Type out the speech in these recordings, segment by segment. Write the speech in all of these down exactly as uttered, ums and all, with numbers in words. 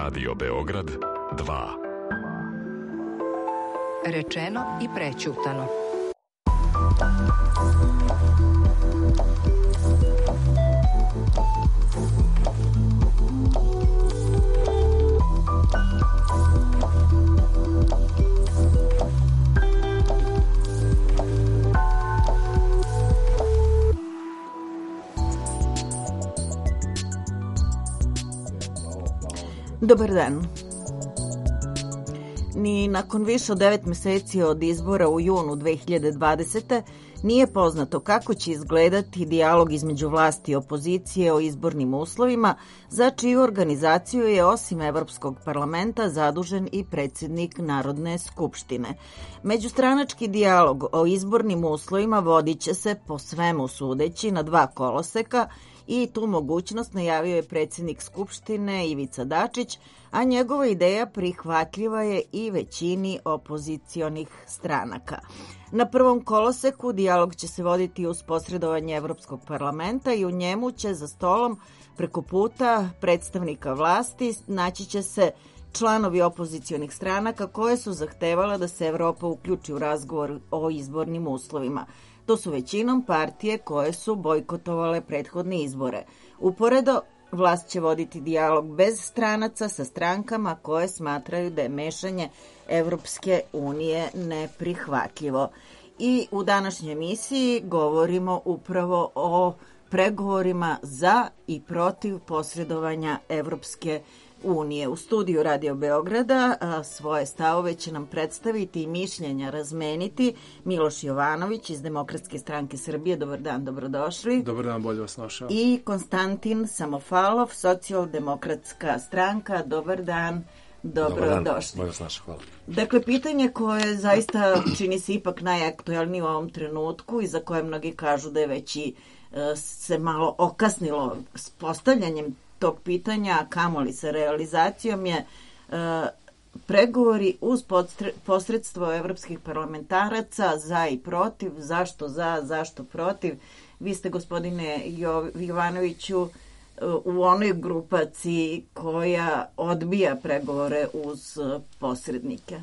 Radio Beograd dva. Rečeno i prećutano. Dobar dan. Ni nakon više od devet meseci od izbora u junu dve hiljade dvadesete. nije poznato kako će izgledati dijalog između vlasti i opozicije o izbornim uslovima, za čiju organizaciju je osim Evropskog parlamenta zadužen i predsjednik Narodne skupštine. Međustranački dijalog o izbornim uslovima vodit će se po svemu sudeći na dva koloseka i tu mogućnost najavio je predsjednik Skupštine Ivica Dačić, a njegova ideja prihvatljiva je i većini opozicionih stranaka. Na prvom koloseku dijalog će se voditi uz posredovanje Evropskog parlamenta i u njemu će za stolom preko puta predstavnika vlasti naći će se članovi opozicionih stranaka koje su zahtevala da se Evropa uključi u razgovor o izbornim uslovima. To su većinom partije koje su bojkotovale prethodne izbore. Uporedo, vlast će voditi dijalog bez stranaca sa strankama koje smatraju da je mešanje Evropske unije neprihvatljivo. I u današnjoj emisiji govorimo upravo o pregovorima za i protiv posredovanja Evropske unije. U studiju Radio Beograda a, svoje stavove će nam predstaviti i mišljenja razmeniti Miloš Jovanović iz Demokratske stranke Srbije. Dobar dan, dobrodošli. Dobar dan, bolje vas našao. I Konstantin Samofalov, Socijaldemokratska stranka. Dobar dan, dobrodošli. Bolje vas našao, hvala. Dakle, pitanje koje zaista čini se ipak najaktualnije u ovom trenutku i za koje mnogi kažu da je već i e, se malo okasnilo s postavljanjem tog pitanja, a kamoli sa realizacijom je e, pregovori uz podstre, posredstvo evropskih parlamentaraca za i protiv, zašto za, zašto protiv. Vi ste, gospodine jo, Jovanoviću, u onoj grupaciji koja odbija pregovore uz posrednike.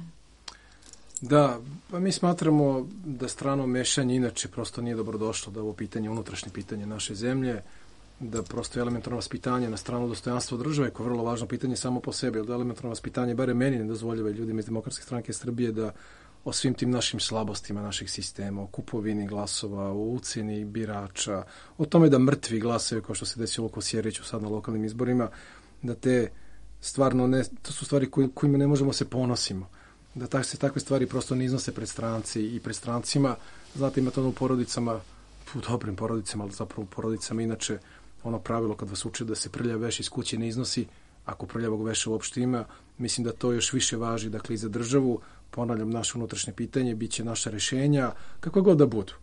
Da, pa mi smatramo da strano mešanje inače prosto nije dobrodošlo, da ovo pitanje, unutrašnje pitanje naše zemlje, da prosto elementarno vaspitanje na stranu dostojanstva države, koje je vrlo važno pitanje samo po sebi, ali da elementarno vaspitanje, bare meni ne dozvoljava i ljudima iz Demokratske stranke Srbije da o svim tim našim slabostima naših sistema, o kupovini glasova, o ucjeni birača, o tome da mrtvi glasaju, kao što se desilo u Kosjeriću sad na lokalnim izborima, da te stvarno ne, to su stvari koj, kojima ne možemo se ponosimo, da tak, se takve stvari prosto ne iznose pred stranci i pred strancima. Znate, imate ono u porodicama, u dobrim porodicama, ali zapravo u porodicama inače ono pravilo kad vas uče da se prljav veš iz kuće ne iznosi, ako prljavog veša uopšte ima, mislim da to još više važi, dakle, i za državu. Ponavljam, naše unutrašnje pitanje, bit će naša rešenja, kakva god da budu.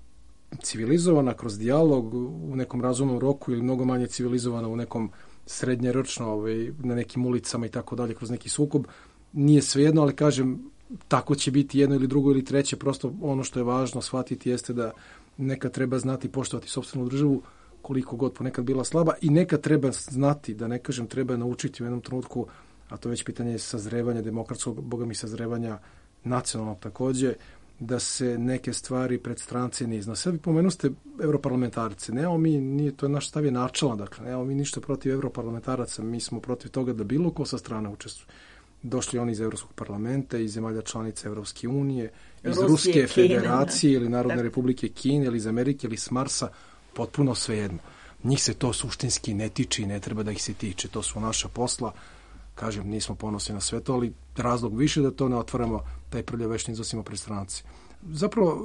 Civilizovana kroz dijalog u nekom razumnom roku ili mnogo manje civilizovana u nekom srednjeročno, ovaj, na nekim ulicama i tako dalje, kroz neki sukob, nije svejedno, ali kažem, tako će biti jedno ili drugo ili treće. Prosto ono što je važno shvatiti jeste da nekad treba znati poštovati sopstvenu državu, koliko god ponekad bila slaba, i nekad treba znati, da ne kažem treba naučiti u jednom trenutku, a to je već pitanje sazrevanja demokratskog, boga mi sazrevanja nacionalnog takođe, da se neke stvari pred strance ne iznose. Sad vi pomenuste europarlamentarce. Nemamo mi, nije, to je naš stav je načelan, dakle, nemamo mi ništa protiv europarlamentaraca, mi smo protiv toga da bilo ko sa strane učestvuje. Došli oni iz Evropskog parlamenta, iz zemalja članica Evropske unije, iz Rusije, Ruske federacije ili Narodne tak. Republike Kine ili iz Amerike ili s Marsa, potpuno svejedno. Njih se to suštinski ne tiče i ne treba da ih se tiče. To su naša posla. Kažem, nismo ponosni na sve to, ali razlog više da to ne otvaramo, taj prljav veš ne iznosimo pred stranci. Zapravo,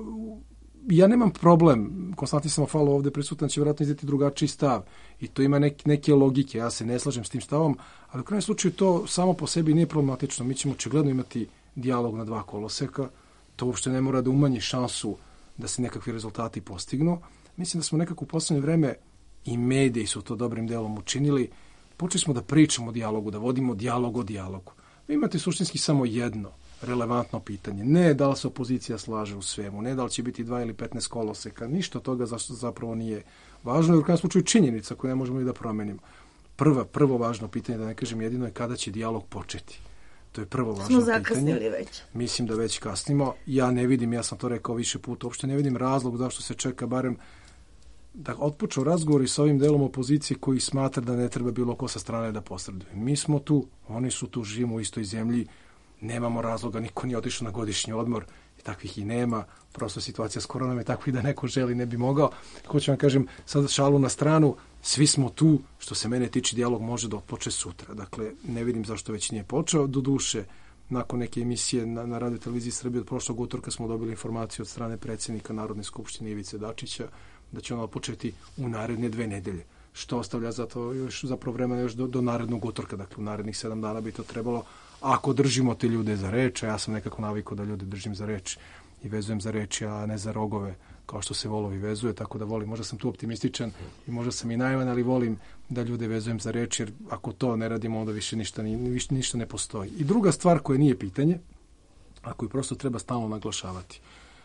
ja nemam problem, Konstantin Samofalov ovde prisutan će vjerojatno izdati drugačiji stav i to ima neke, neke logike, ja se ne slažem s tim stavom, ali u krajnjem slučaju to samo po sebi nije problematično. Mi ćemo očigledno imati dijalog na dva koloseka, to uopšte ne mora da umanji šansu da se nekakvi rezultati postignu. Mislim da smo nekako u poslednje vreme, i mediji su to dobrim delom učinili, počeli smo da pričamo o dijalogu, da vodimo dijalog o dijalogu. Vi imate suštinski samo jedno relevantno pitanje. Ne da li se opozicija slaže u svemu, ne da li će biti dva ili petnaest koloseka, ništa toga zašto zapravo nije važno, jer u krajnjem slučaju činjenica koju ne možemo i da promenimo. prva, prvo važno pitanje, da ne kažem jedino, je kada će dijalog početi. To je prvo važno Smo pitanje. zakasnili već. Mislim da već kasnimo. Ja ne vidim, ja sam to rekao više puta, uopšte ne vidim razlog zašto se čeka barem da otpočnu razgovori sa ovim delom opozicije koji smatra da ne treba bilo ko sa strane da posreduje. Mi smo tu, oni su tu, živimo u istoj zemlji, nemamo razloga, niko nije otišao na godišnji odmor, i takvih i nema, prosto situacija s koronom je takva i da neko želi ne bi mogao. Hoću vam kažem, sad šalu na stranu, svi smo tu, što se mene tiče, dijalog može da otpoče sutra. Dakle, ne vidim zašto već nije počeo. Do duše, nakon neke emisije na, na Radio Televiziji Srbije od prošlog utorka smo dobili informaciju od strane predsjednika Narodne skupštine Ivice Dačića da će ono početi u naredne dve nedelje, što ostavlja zato još zapravo vremena još do, do narednog utorka, dakle u narednih sedam dana bi to trebalo, ako držimo te ljude za reč, a ja sam nekako navikao da ljude držim za reč i vezujem za reči, a ne za rogove, kao što se volovi vezuje, tako da volim, možda sam tu optimističan i možda sam i naivan, ali volim da ljude vezujem za reč, jer ako to ne radimo, onda više ništa, više ništa ne postoji. I druga stvar koja nije pitanje, a koju prosto treba stalno naglašavati,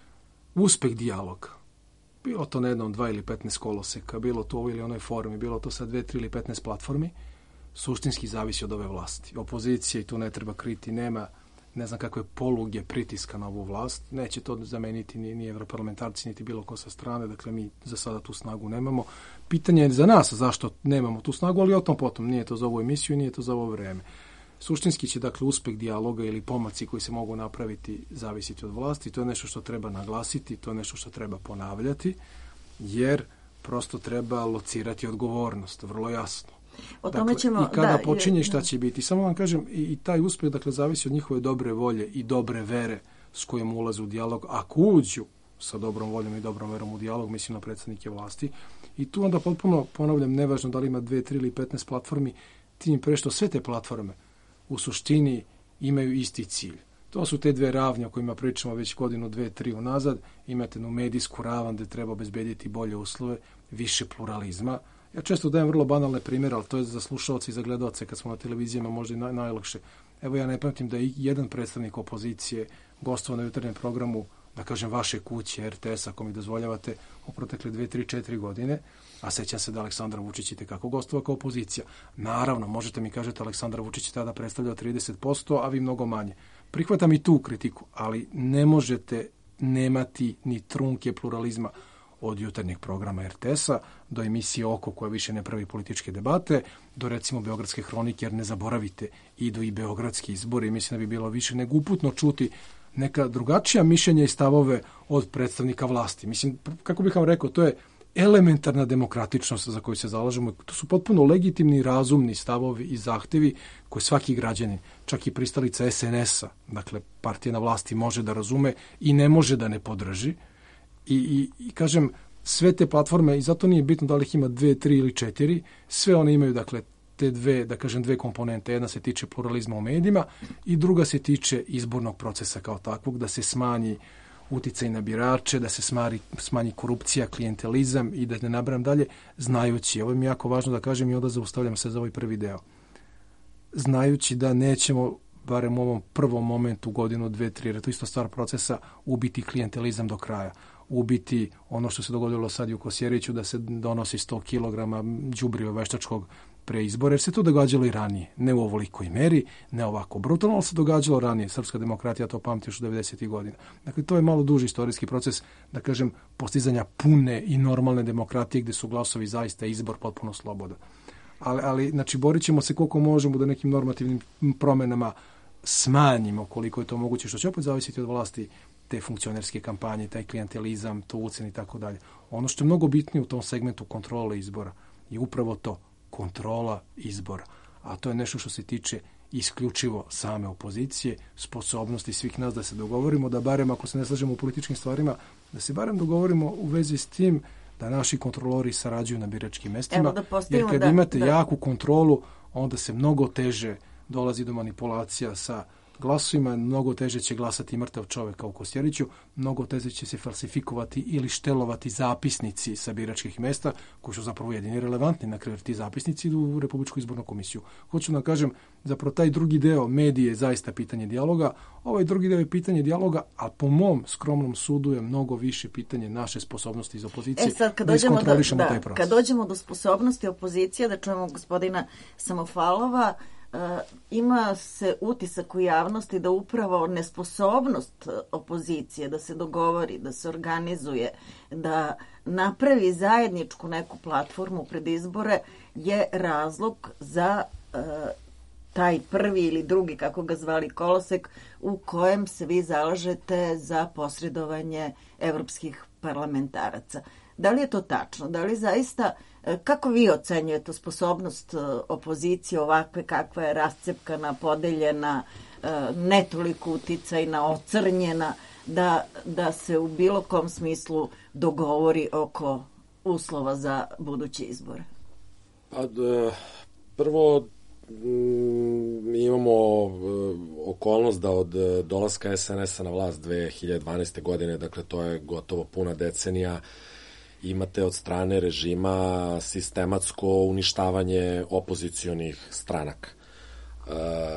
uspeh dijaloga. Bilo to na jednom dva ili petnaest koloseka, bilo to u ovoj ili onoj formi, bilo to sa dve, tri ili petnaest platformi, suštinski zavisi od ove vlasti. Opozicije, i tu ne treba kriti, nema ne znam kakve poluge pritiska na ovu vlast. Neće to zameniti ni, ni evroparlamentarci, niti bilo ko sa strane, dakle mi za sada tu snagu nemamo. Pitanje je za nas zašto nemamo tu snagu, ali o tom potom, nije to za ovu emisiju, nije to za ovo vreme. Suštinski će, dakle, uspeh dijaloga ili pomaci koji se mogu napraviti zavisiti od vlasti. To je nešto što treba naglasiti, to je nešto što treba ponavljati, jer prosto treba locirati odgovornost, vrlo jasno. O tome dakle, ćemo, i kada da, počinje šta će biti. Samo vam kažem, i, i taj uspeh, dakle, zavisi od njihove dobre volje i dobre vere s kojom ulaze u dijalog. Ako uđu sa dobrom voljom i dobrom verom u dijalog, mislim na predstavnike vlasti, i tu onda potpuno ponavljam, nevažno da li ima dve, tri ili petnaest platformi, tim pre što sve te platforme u suštini imaju isti cilj. To su te dve ravnje o kojima pričamo već godinu, dve, tri unazad. Imate jednu medijsku ravan gde treba obezbediti bolje uslove, više pluralizma. Ja često dajem vrlo banalne primjere, ali to je za slušalce i za gledalce kad smo na televizijama možda i naj, najlakše. Evo ja ne pamtim da je jedan predstavnik opozicije gostovao na jutarnjem programu, da kažem, vaše kuće, R T S, ako mi dozvoljavate, u protekle dve, tri, četiri godine, a sećam se da Aleksandar Vučić i kako gostova kao opozicija. Naravno, možete mi kažete Aleksandar Vučić je tada predstavljao trideset posto, a vi mnogo manje. Prihvatam i tu kritiku, ali ne možete nemati ni trunke pluralizma od jutarnjeg programa R T S-a do emisije Oko, koja više ne pravi političke debate, do recimo Beogradske hronike, jer ne zaboravite, idu i beogradski izbori i mislim da bi bilo više nego uputno čuti neka drugačija mišljenja i stavove od predstavnika vlasti. Mislim, kako bih vam rekao, to je elementarna demokratičnost za koju se zalažemo. To su potpuno legitimni, razumni stavovi i zahtevi koje svaki građanin, čak i pristalica S N S-a, dakle partija na vlasti, može da razume i ne može da ne podrži. I, i, i kažem, sve te platforme, i zato nije bitno da li ih ima dve, tri ili četiri, sve one imaju, dakle, te dve, da kažem, dve komponente. Jedna se tiče pluralizma u medijima i druga se tiče izbornog procesa kao takvog, da se smanji uticaj na birače, da se smanji, smanji korupcija, klijentelizam i da ne nabrajam dalje, znajući, ovo mi je jako važno da kažem i onda zaustavljam se za ovaj prvi deo, znajući da nećemo, barem u ovom prvom momentu, godinu, dve, tri, jer to isto stvar procesa, ubiti klijentelizam do kraja, ubiti ono što se dogodilo sad i u Kosjeriću, da se donosi sto kilograma đubriva veštačkog pre izbora, jer se to događalo i ranije. Ne u ovolikoj meri, ne ovako brutalno, ali se događalo ranije. Srpska demokratija to pamti još u devedesetih godina. Dakle, to je malo duži istorijski proces, da kažem, postizanja pune i normalne demokratije, gde su glasovi zaista izbor potpuno slobodan. Ali, ali znači, borit ćemo se koliko možemo da nekim normativnim promenama smanjimo koliko je to moguće, što će opet zavisiti od vlasti, te funkcionerske kampanje, taj klijentelizam, to ucen i tako dalje. Ono što je mnogo bitnije u tom segmentu kontrole izbora je upravo to, kontrola izbora. A to je nešto što se tiče isključivo same opozicije, sposobnosti svih nas da se dogovorimo, da barem ako se ne slažemo u političkim stvarima, da se barem dogovorimo u vezi s tim da naši kontrolori sarađuju na biračkim mestima, jer kad da, imate da. jaku kontrolu, onda se mnogo teže dolazi do manipulacija sa glasovima, mnogo teže će glasati mrtav čovek kao Kostjeriću, mnogo teže će se falsifikovati ili štelovati zapisnici sa biračkih mesta, koji su zapravo jedini relevantni, na kraju ti zapisnici idu u Republičku izbornu komisiju. Hoću da kažem, zapravo taj drugi deo medije je zaista pitanje dijaloga, ovaj drugi deo je pitanje dijaloga, a po mom skromnom sudu je mnogo više pitanje naše sposobnosti iz opozicije e sad, kad da iskontrolišemo do, da, taj proces. Kad dođemo do sposobnosti opozicije, da čujemo gospodina Samofalova, Uh, ima se utisak u javnosti da upravo nesposobnost opozicije da se dogovori, da se organizuje, da napravi zajedničku neku platformu pred izbore je razlog za uh, taj prvi ili drugi, kako ga zvali, kolosek u kojem se vi zalažete za posredovanje evropskih parlamentaraca. Da li je to tačno? Da li zaista, kako vi ocenjujete sposobnost opozicije ovakve kakva je rascepkana, podeljena, ne toliko uticajna, ocrnjena, da, da se u bilo kom smislu dogovori oko uslova za buduće izbore? Pa, prvo, mi imamo okolnost da od dolaska es en es-a na vlast dve hiljade dvanaeste. godine, dakle to je gotovo puna decenija, imate od strane režima sistematsko uništavanje opozicionih stranaka. E,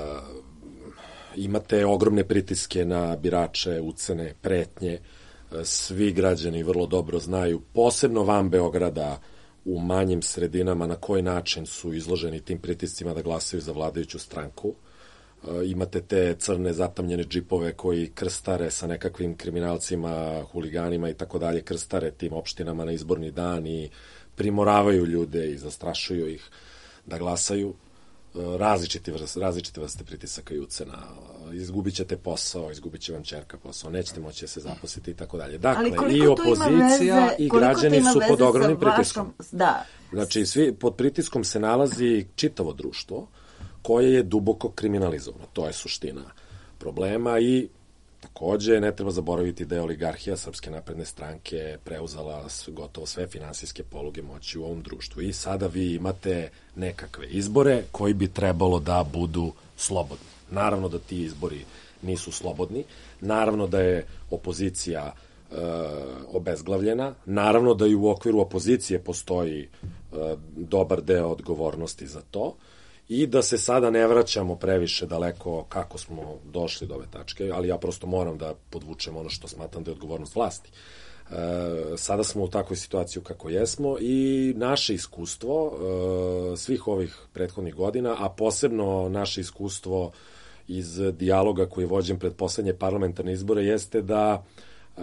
imate ogromne pritiske na birače, ucene, pretnje. E, svi građani vrlo dobro znaju, posebno van Beograda, u manjim sredinama, na koji način su izloženi tim pritiscima da glasaju za vladajuću stranku. E, imate te crne zatamljene džipove koji krstare sa nekakvim kriminalcima, huliganima i tako dalje, krstare tim opštinama na izborni dan i primoravaju ljude i zastrašuju ih da glasaju. E, različite, vrste, različite vrste pritisaka i ucena. Izgubit ćete posao, izgubit će vam ćerka posao, nećete moći da se zaposliti i tako dalje. Dakle, i opozicija veze, i građani su pod ogromnim pritiskom. Da. Znači, svi, pod pritiskom se nalazi čitavo društvo koje je duboko kriminalizovano. To je suština problema i takođe ne treba zaboraviti da je oligarhija Srpske napredne stranke preuzela gotovo sve finansijske poluge moći u ovom društvu. I sada vi imate nekakve izbore koji bi trebalo da budu slobodni. Naravno da ti izbori nisu slobodni, naravno da je opozicija e, obezglavljena, naravno da i u okviru opozicije postoji e, dobar deo odgovornosti za to i da se sada ne vraćamo previše daleko kako smo došli do ove tačke, ali ja prosto moram da podvučem ono što smatram da je odgovornost vlasti. E, sada smo u takvoj situaciji kako jesmo i naše iskustvo e, svih ovih prethodnih godina, a posebno naše iskustvo iz dijaloga koji je vođen pred poslednje parlamentarne izbore jeste da e,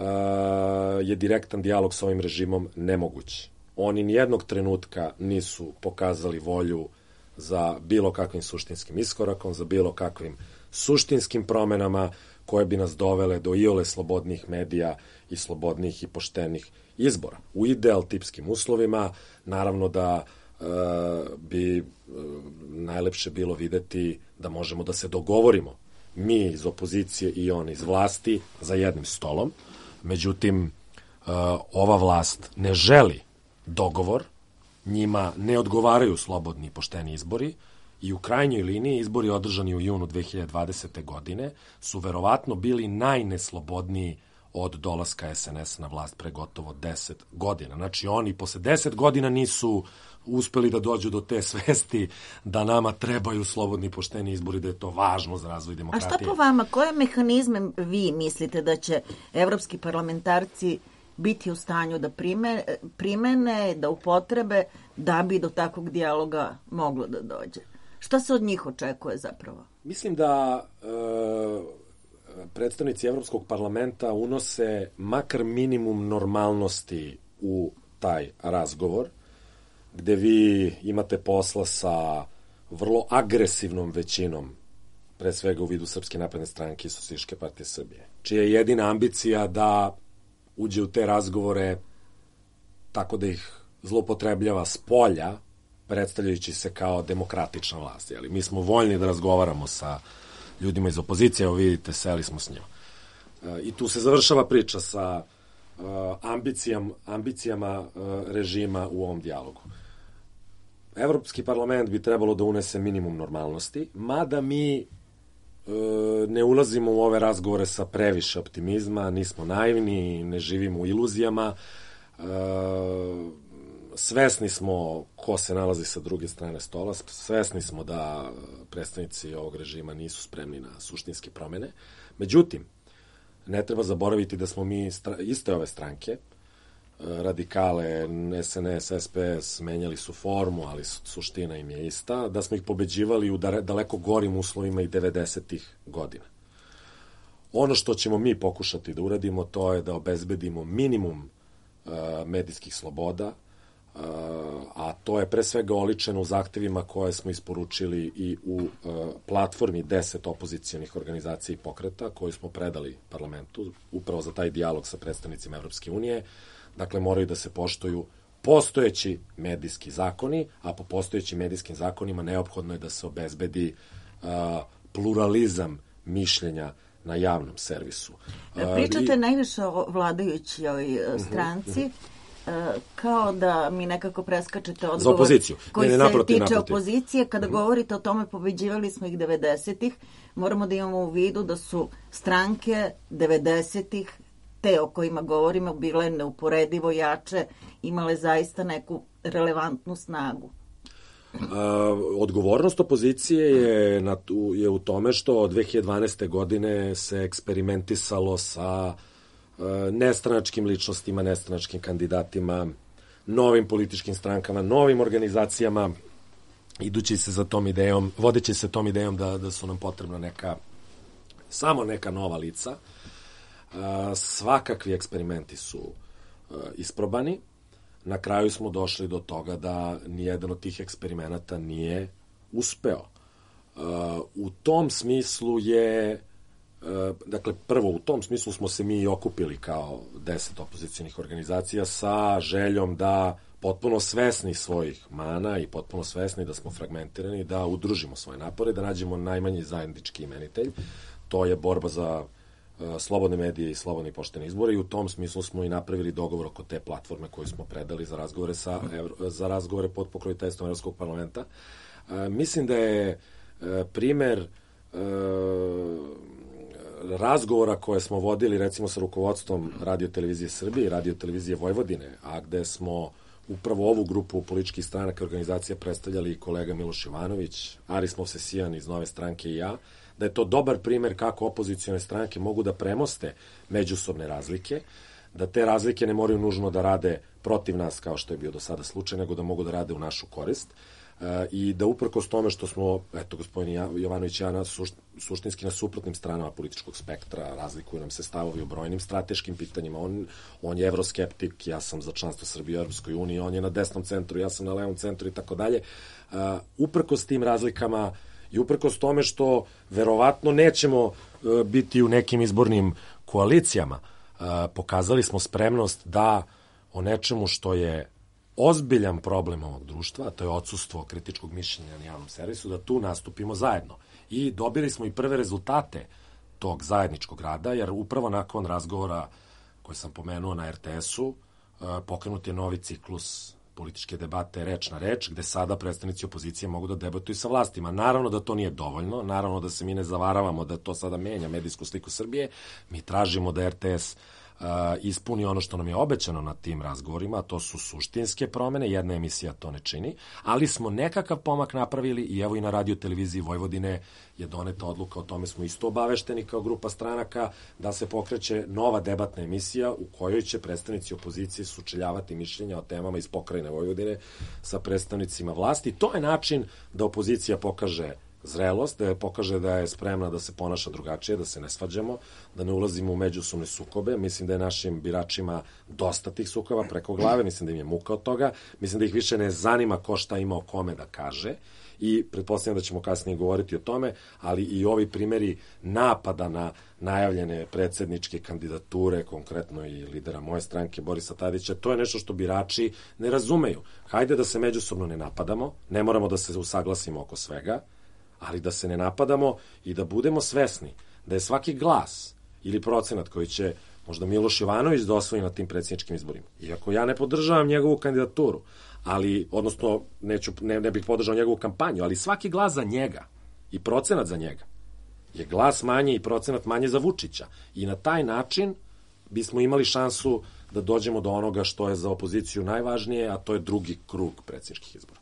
je direktan dijalog sa ovim režimom nemoguć. Oni nijednog trenutka nisu pokazali volju za bilo kakvim suštinskim iskorakom, za bilo kakvim suštinskim promenama koje bi nas dovele do iole slobodnih medija i slobodnih i poštenih izbora. U ideal tipskim uslovima, naravno da e, bi e, najlepše bilo videti da možemo da se dogovorimo mi iz opozicije i on iz vlasti za jednim stolom. Međutim, e, ova vlast ne želi dogovor, njima ne odgovaraju slobodni i pošteni izbori i u krajnjoj liniji izbori održani u junu dve hiljade dvadesete. godine su verovatno bili najneslobodniji od dolaska es en es na vlast pre gotovo deset godina. Znači oni posle deset godina nisu uspeli da dođu do te svesti da nama trebaju slobodni i pošteni izbori, da je to važno za razvoj demokratije. A šta po vama, koje mehanizme vi mislite da će evropski parlamentarci biti u stanju da prime, primene, da upotrebe, da bi do takvog dijaloga moglo da dođe? Šta se od njih očekuje zapravo? Mislim da e, predstavnici Evropskog parlamenta unose makar minimum normalnosti u taj razgovor, gde vi imate posla sa vrlo agresivnom većinom, pre svega u vidu Srpske napredne stranke i Socijalističke partije Srbije, čija je jedina ambicija da uđe u te razgovore tako da ih zloupotrebljava s polja, predstavljajući se kao demokratična vlast. Jeli? Mi smo voljni da razgovaramo sa ljudima iz opozicije, evo vidite, seli smo s njima. E, I tu se završava priča sa e, ambicijam, ambicijama e, režima u ovom dijalogu. Evropski parlament bi trebalo da unese minimum normalnosti, mada mi e, ne ulazimo u ove razgovore sa previše optimizma, nismo naivni, ne živimo u iluzijama. Svesni smo ko se nalazi sa druge strane stola, svesni smo da predstavnici ovog režima nisu spremni na suštinske promene. Međutim, ne treba zaboraviti da smo mi iste ove stranke, Radikale, S N S, S P S, menjali su formu, ali suština im je ista, da smo ih pobeđivali u daleko gorim uslovima i devedesetih godina. Ono što ćemo mi pokušati da uradimo, to je da obezbedimo minimum uh, medijskih sloboda, uh, a to je pre svega oličeno u zahtevima koje smo isporučili i u uh, platformi deset opozicijonih organizacija i pokreta koju smo predali parlamentu, upravo za taj dijalog sa predstavnicima Evropske unije. Dakle, moraju da se poštuju postojeći medijski zakoni, a po postojećim medijskim zakonima neophodno je da se obezbedi uh, pluralizam mišljenja na javnom servisu. Uh, Pričate i... najviše o vladajućoj stranci, uh, kao da mi nekako preskačete odgovor za opoziciju. koji ne, ne, se naprotiv, tiče naprotiv. opozicije. Kada uh-huh. govorite o tome, pobeđivali smo ih devedesetih, moramo da imamo u vidu da su stranke devedesetih te o kojima govorimo bile neuporedivo jače, imale zaista neku relevantnu snagu. Uh, odgovornost opozicije je, na tu, je u tome što od dve hiljade dvanaeste. godine se eksperimentisalo sa uh, nestranačkim ličnostima, nestranačkim kandidatima, novim političkim strankama, novim organizacijama, idući se za tom idejom, vodeći se tom idejom da, da su nam potrebna neka, samo neka nova lica. Uh, svakakvi eksperimenti su uh, isprobani. Na kraju smo došli do toga da nijedan od tih eksperimenata nije uspeo. Uh, u tom smislu je, uh, dakle, prvo u tom smislu smo se mi okupili kao deset opozicijnih organizacija sa željom da potpuno svesni svojih mana i potpuno svesni da smo fragmentirani, da udružimo svoje napore, da nađemo najmanji zajednički imenitelj. To je borba za slobodne medije i slobodni i pošteni izbori i u tom smislu smo i napravili dogovor oko te platforme koju smo predali za razgovore sa za razgovore pod pokroviteljstvom Evropskog parlamenta. E, mislim da je e, primer e, razgovora koje smo vodili recimo sa rukovodstvom Radio televizije Srbije i Radio televizije Vojvodine, a gde smo upravo ovu grupu političkih stranaka i organizacija predstavljali i kolega Miloš Jovanović, Aris Movsesijan iz Nove stranke i ja, da je to dobar primer kako opozicione stranke mogu da premoste međusobne razlike, da te razlike ne moraju nužno da rade protiv nas, kao što je bio do sada slučaj, nego da mogu da rade u našu korist. E, I da uprkos tome što smo, eto, gospodin Jovanović i ja na suš, suštinski na suprotnim stranama političkog spektra, razlikuju nam se stavovi o brojnim strateškim pitanjima. On, on je evroskeptik, ja sam za članstvo Srbije u Evropskoj uniji, on je na desnom centru, ja sam na levom centru i tako dalje. Uprkos tim razlikama i uprkos tome što verovatno nećemo uh, biti u nekim izbornim koalicijama, uh, pokazali smo spremnost da o nečemu što je ozbiljan problem ovog društva, a to je odsustvo kritičkog mišljenja na javnom servisu, da tu nastupimo zajedno. I dobili smo i prve rezultate tog zajedničkog rada, jer upravo nakon razgovora koje sam pomenuo na R T S-u, uh, pokrenut je novi ciklus političke debate reč na reč, gde sada predstavnici opozicije mogu da debatuju sa vlastima. Naravno da to nije dovoljno, naravno da se mi ne zavaravamo da to sada menja medijsku sliku Srbije, mi tražimo da R T S uh, ispuni ono što nam je obećano na tim razgovorima, a to su suštinske promene, jedna emisija to ne čini, ali smo nekakav pomak napravili i evo i na Radio televiziji Vojvodine je doneta odluka, o tome smo isto obavešteni kao grupa stranaka, da se pokreće nova debatna emisija u kojoj će predstavnici opozicije sučeljavati mišljenja o temama iz pokrajine Vojvodine sa predstavnicima vlasti. To je način da opozicija pokaže zrelost, da je pokaže da je spremna da se ponaša drugačije, da se ne svađamo, da ne ulazimo u međusobne sukobe. Mislim da je našim biračima dosta tih sukoba preko glave, mislim da im je muka od toga, mislim da ih više ne zanima ko šta ima o kome da kaže i pretpostavljam da ćemo kasnije govoriti o tome, ali i ovi primjeri napada na najavljene predsjedničke kandidature, konkretno i lidera moje stranke Borisa Tadića, to je nešto što birači ne razumeju. Hajde da se međusobno ne napadamo, ne moramo da se usaglasimo oko svega, ali da se ne napadamo i da budemo svesni da je svaki glas ili procenat koji će možda Miloš Jovanović da osvoji na tim predsjedničkim izborima. Iako ja ne podržavam njegovu kandidaturu, ali, odnosno, neću, ne, ne bih podržao njegovu kampanju, ali svaki glas za njega i procenat za njega je glas manje i procenat manje za Vučića. I na taj način bismo imali šansu da dođemo do onoga što je za opoziciju najvažnije, a to je drugi krug predsjedničkih izbora.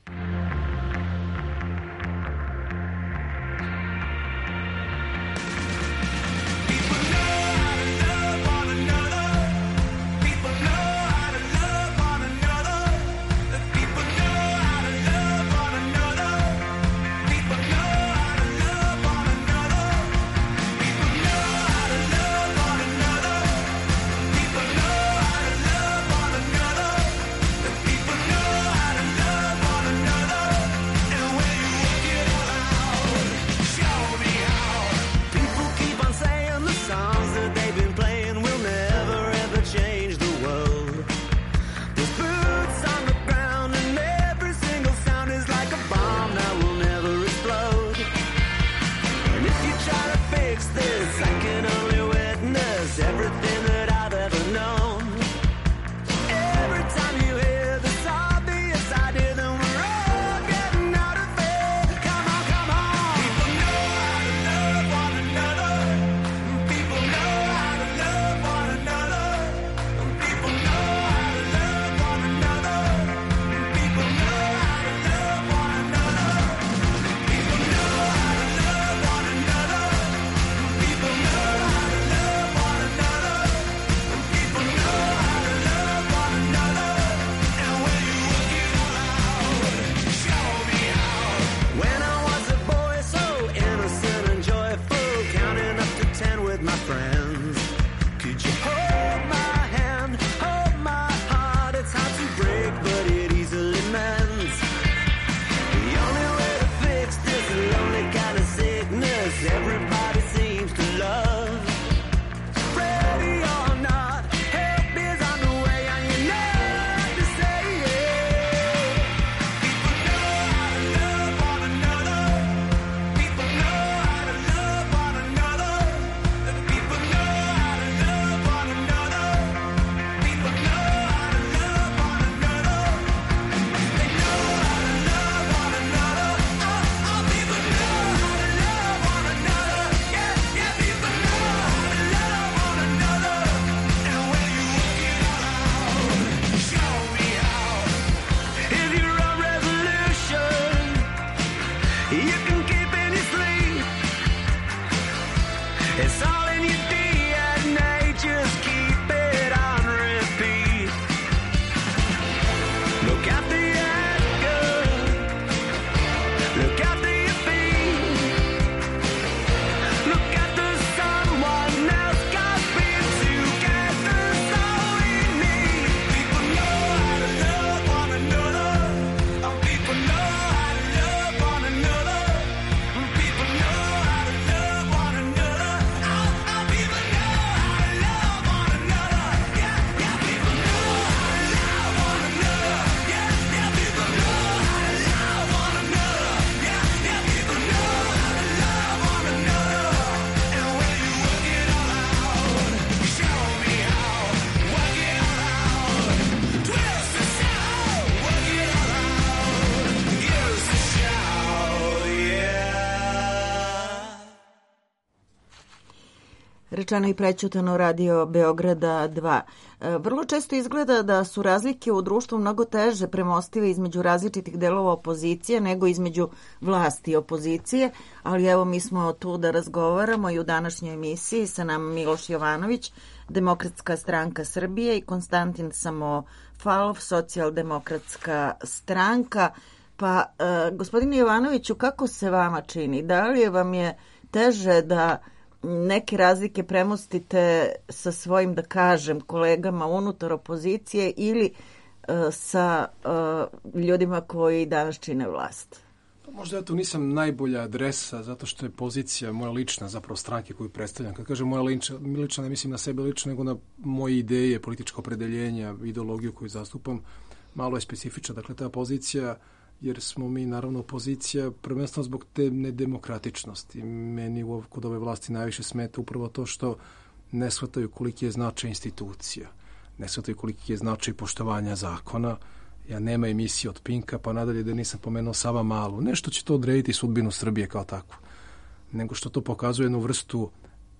Rečeno i prećutano Radio Beograda dva. Vrlo često izgleda da su razlike u društvu mnogo teže premostive između različitih delova opozicije nego između vlasti i opozicije, ali evo mi smo tu da razgovaramo i u današnjoj emisiji sa nama Miloš Jovanović, Demokratska stranka Srbije i Konstantin Samofalov, Socijaldemokratska stranka. Pa, e, gospodine Jovanoviću, kako se vama čini? Da li vam je teže da neke razlike premostite sa svojim, da kažem, kolegama unutar opozicije ili uh, sa uh, ljudima koji danas čine vlast? Pa možda ja tu nisam najbolja adresa, zato što je pozicija moja lična, zapravo stranke koju predstavljam. Kad kažem moja lična, lična ne mislim na sebe lično, nego na moje ideje, politička opredeljenja, ideologiju koju zastupam, malo je specifična. Dakle, ta pozicija, jer smo mi naravno opozicija prvenstveno zbog te nedemokratičnosti. Meni kod ove vlasti najviše smeta upravo to što ne shvataju koliki je značaj institucija, ne shvataju koliki je značaj poštovanja zakona. Ja nema emisije od Pinka, pa nadalje da nisam pomenuo Sava Malu. Nešto će to odrediti sudbinu Srbije kao takvu. nego što to pokazuje jednu vrstu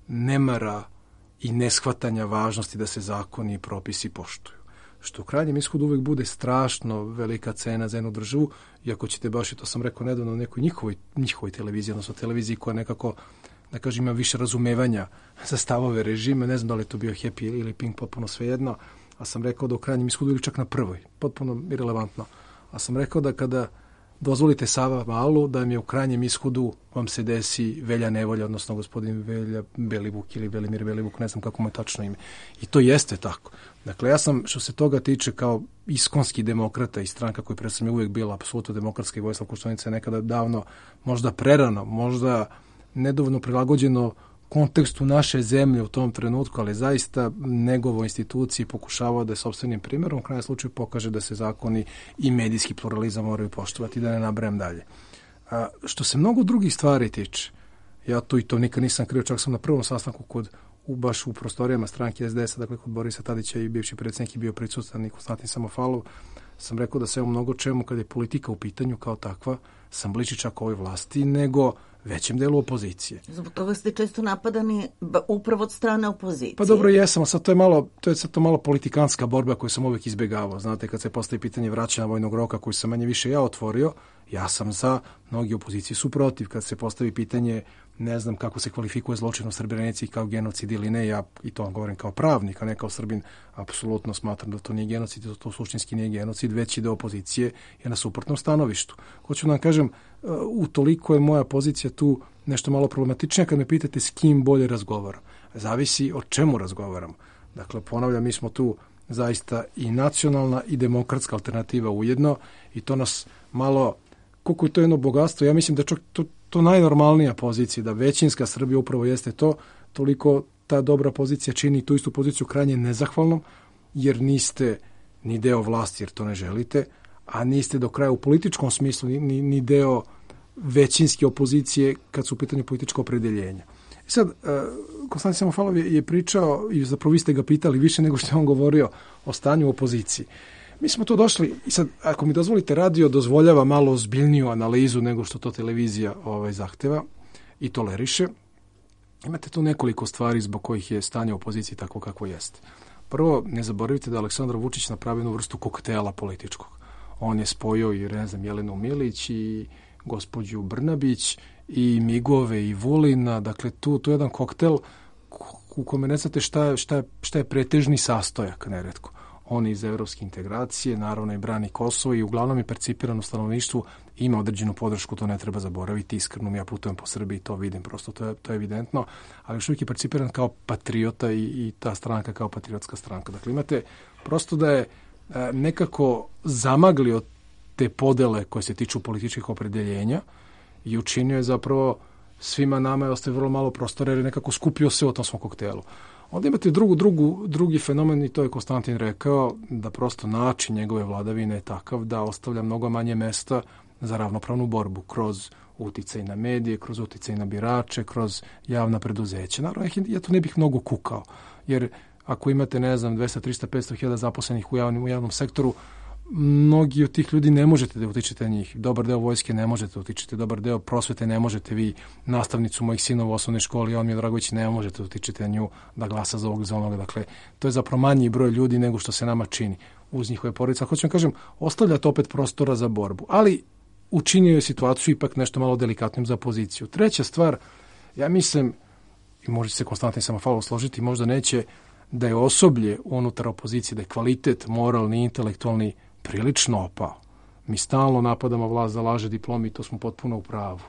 nemara i neshvatanja važnosti da se zakoni i propisi poštuju. Što u krajnjem ishodu uvek bude strašno velika cena za jednu državu, iako ćete baš, i to sam rekao nedavno, u nekoj njihovoj, njihovoj televiziji, odnosno televiziji koja nekako, da kažem, ima više razumevanja za stavove režima, ne znam da li je to bio Happy ili Pink, potpuno svejedno, a sam rekao da u krajnjem ishodu ili čak na prvoj, potpuno irelevantno, a sam rekao da kada dozvolite Sava Malu, da mi je u krajnjem ishodu vam se desi Velja Nevolja, odnosno gospodin Velja Belivuk ili Velimir Belivuk, ne znam kako mu je tačno ime. I to jeste tako. Dakle, ja sam, što se toga tiče, kao iskonski demokrata i stranka koja pre sam je uvijek bila apsolutno demokratska i Vojislav Koštunica je nekada davno, možda prerano, možda nedovoljno prilagođeno kontekstu naše zemlje u tom trenutku, ali zaista negovo instituciji pokušavao da je sopstvenim primjerom u krajnjem slučaju pokaže da se zakoni i medijski pluralizam moraju poštovati, da ne nabrajam dalje. A, što se mnogo drugih stvari tiče, ja to i to nikad nisam krio, čak sam na prvom sastanku kod, u, baš u prostorijama stranke es de es a, dakle kod Borisa Tadića i bivši predsjednik je bio prisutan i Konstantin Samofalov, sam rekao da se u mnogo čemu kada je politika u pitanju kao takva, sam bliži čak ovoj vlasti nego većem delu opozicije. Zbog toga ste često napadani upravo od strane opozicije. Pa dobro, jesam, sad to je malo, to je sad to malo politikanska borba koju sam uvijek izbjegavao. Znate, kad se postavi pitanje vraćanja vojnog roka koju sam manje više ja otvorio, ja sam za, mnogi opoziciji su protiv. Kad se postavi pitanje, ne znam kako se kvalifikuje zločin u Srebrenici kao genocid ili ne, ja i to vam govorim kao pravnik, a ne kao Srbin, apsolutno smatram da to nije genocid, da to suštinski nije genocid, već i da opozicije je na suprotnom stanovištu. Hoću da vam kažem, utoliko je moja pozicija tu nešto malo problematičnija kad me pitate s kim bolje razgovaram. Zavisi o čemu razgovaram. Dakle, ponavljam, mi smo tu zaista i nacionalna i demokratska alternativa ujedno i to nas malo, koliko je to jedno bogatstvo, ja mislim da čak to, to najnormalnija pozicija, da većinska Srbija upravo jeste to, toliko ta dobra pozicija čini tu istu poziciju krajnje nezahvalnom, jer niste ni deo vlasti, jer to ne želite, a niste do kraja u političkom smislu ni, ni, ni deo većinske opozicije kad su u pitanju političko opredeljenja. I sad, uh, Konstantin Samofalov je, je pričao, i zapravo vi ste ga pitali više nego što je on govorio o stanju u opoziciji. Mi smo to došli, i sad, ako mi dozvolite, radio dozvoljava malo ozbiljniju analizu nego što to televizija ovaj, zahteva i toleriše. Imate tu nekoliko stvari zbog kojih je stanje u opoziciji tako kako jeste. Prvo, ne zaboravite da Aleksandar Vučić napravio jednu vrstu koktela političkog. On je spojio i, ne znam, Jelenu Milić i gospođu Brnabić i Migove i Vulina. Dakle, tu, tu je jedan koktel u kome ne znate šta, šta, šta je pretežni sastojak neretko. On iz evropske integracije, naravno i brani Kosovo i uglavnom je percipiran u stanovništvu, ima određenu podršku, to ne treba zaboraviti, iskreno ja putujem po Srbiji, to vidim, prosto to je, to je evidentno, ali još uvijek je percipiran kao patriota i, i ta stranka kao patriotska stranka. Dakle, imate prosto da je e, nekako zamaglio te podele koje se tiču političkih opredeljenja i učinio je zapravo svima nama je ostaje vrlo malo prostora jer je nekako skupio sve u tom svom koktelu. Onda imate drugu, drugu, drugi fenomen i to je Konstantin rekao da prosto način njegove vladavine je takav da ostavlja mnogo manje mesta za ravnopravnu borbu kroz uticaj na medije, kroz uticaj na birače, kroz javna preduzeća. Naravno, ja to ne bih mnogo kukao, jer ako imate, ne znam, dvesta, trista, petsto hiljada zaposlenih u javnom, u javnom sektoru, mnogi od tih ljudi ne možete da utičete na njih. Dobar deo vojske ne možete da utičete, dobar deo prosvete ne možete vi, nastavnicu mojih sinova u osnovnoj školi, on mi je Dragović, ne možete da utičete na nju da glasa za ovog, za onoga. Dakle, to je zapravo manji broj ljudi nego što se nama čini uz njihove porodice. Ako ću vam kažem, ostavljate opet prostora za borbu, ali učinio je situaciju ipak nešto malo delikatnim za opoziciju. Treća stvar, ja mislim, i može se Konstantin Samofalov složiti, možda neće, da je osoblje unutar opozicije, da je kvalitet moralni, intelektualni prilično opao. Mi stalno napadamo vlast za laže diplome i to smo potpuno u pravu.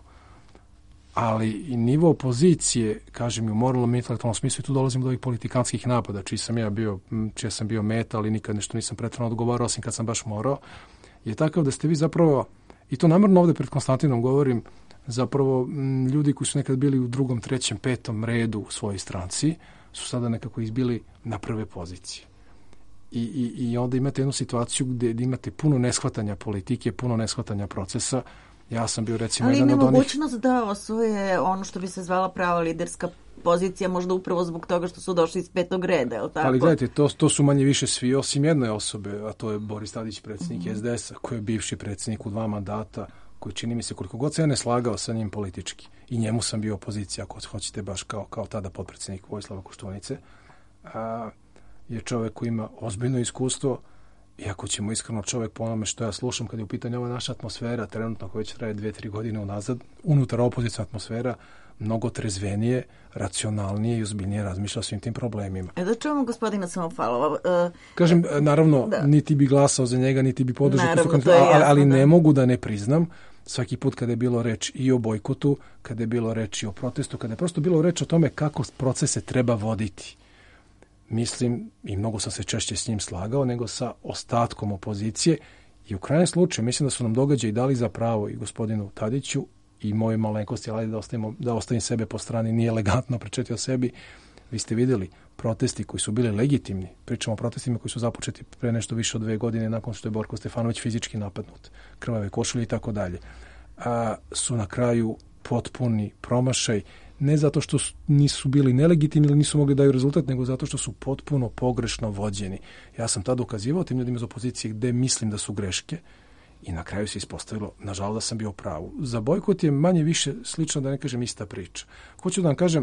Ali i nivo opozicije, kažem i u moralnom i intelektualnom smislu, i tu dolazim do ovih politikanskih napada, čiji sam ja bio, čija sam bio meta, ali nikad nešto nisam pretrano odgovarao, osim kad sam baš morao, je takav da ste vi zapravo, i to namjerno ovdje pred Konstantinom govorim, zapravo m, ljudi koji su nekad bili u drugom, trećem, petom redu u svojoj stranci, su sada nekako izbili na prve pozicije. I, i, i onda imate jednu situaciju gdje imate puno neshvatanja politike, puno neshvatanja procesa. Ja sam bio recimo ali jedan od onih... Ali ima mogućnost da osvoje ono što bi se zvala prava liderska pozicija, možda upravo zbog toga što su došli iz petog reda, je li tako? Ali gledajte, to, to su manje više svi, osim jedne osobe, a to je Boris Tadić, predsjednik mm-hmm. es de es a, koji je bivši predsjednik u dva mandata, koji čini mi se koliko god se ja ne slagao sa njim politički, i njemu sam bio opozicija, ako hoćete baš kao, kao tada potpredsjednik Vojislava Koštunice, a, je čovek koji ima ozbiljno iskustvo, i ako ćemo iskreno, čovek po onome što ja slušam kad je u pitanju ova naša atmosfera, trenutno koja već traje dve, tri godine unazad, unutar opozicijna atmosfera, mnogo trezvenije, racionalnije i ozbiljnije razmišlja o svim tim problemima. E da čujemo gospodina Samofalova. Uh, Kažem, naravno, da. niti bi glasao za njega, niti bi podržao, naravno, ali, jasno, ali ne da. mogu da ne priznam, svaki put kada je bilo reč i o bojkotu, kada je bilo reč i o protestu, kada je prosto bilo reč o tome kako procese treba voditi. Mislim, i mnogo sam se češće s njim slagao, nego sa ostatkom opozicije, i u krajnjem slučaju mislim da su nam događaji dali za pravo i gospodinu Tadiću i moje malenkosti, ali da, ostavimo, da ostavim sebe po strani, nije elegantno pričati o sebi. Vi ste vidjeli protesti koji su bili legitimni, pričamo o protestima koji su započeti pre nešto više od dve godine nakon što je Borko Stefanović fizički napadnut, krvave košulje i tako dalje, a su na kraju potpuni promašaj, ne zato što nisu bili nelegitimni ili nisu mogli daju rezultat, nego zato što su potpuno pogrešno vođeni. Ja sam tada ukazivao tim ljudima iz opozicije gde mislim da su greške, i na kraju se ispostavilo, nažalost, da sam bio u pravu. Za bojkot je manje više slično, da ne kažem, ista priča. Hoću da vam kažem,